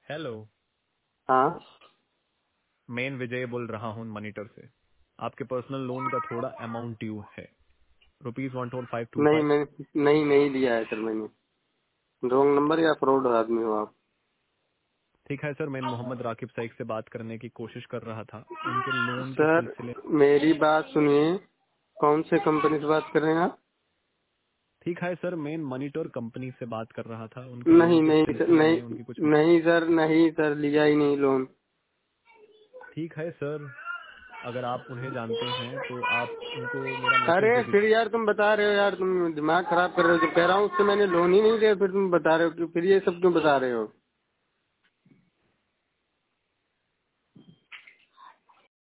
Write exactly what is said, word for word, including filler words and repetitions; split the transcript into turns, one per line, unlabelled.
Hello.
हाँ।
मैं विजय बोल रहा हूँ मॉनिटर से। आपके पर्सनल लोन का थोड़ा अमाउंट ड्यू है, rupees one four five two
नहीं
फाइव।
मैंने नहीं नहीं लिया है सर मैंने। रॉन्ग नंबर या फ्रॉड आदमी हो आप।
ठीक है सर, मैं मोहम्मद राकिब सईद से बात करने की कोशिश कर रहा था उनके लोन के
सर
सिलसिले।
मेरी बात सुनिए, कौन से कंपनी से बात कर रहे हैं आप?
ठीक है सर, मैं मॉनिटर कंपनी से बात कर रहा था उनके लोन
नहीं
के
नहीं सर,
सिलसिले
नहीं
में उनकी कुछ।
नहीं सर, नहीं सर, लिया ही नहीं लोन।
ठीक है सर, अगर आप उन्हें जानते हैं तो आप उनको मेरा मैसेज
अरे
दे
फिर
दीजिए।
यार तुम बता रहे हो यार, तुम दिमाग खराब कर रहे हो। जो कह रहा हूँ उससे मैंने लोन ही नहीं लिया, फिर तुम बता रहे हो कि फिर ये सब क्यों बता रहे हो?